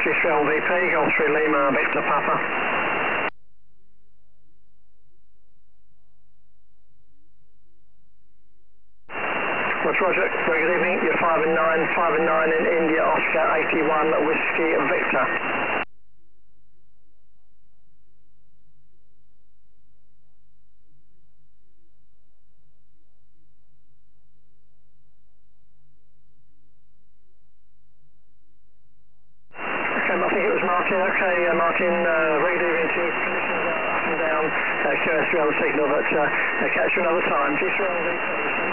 G3 VP, Golf 3 Lima, Victor Papa. Roger, very good evening. You're 5 and 9 in India, Oscar 81, Whiskey Victor. Okay, I think it was Martin. Okay, Martin, very good evening to you. Conditions are up and down. QS3 on the signal, but catch you another time. G3 VP.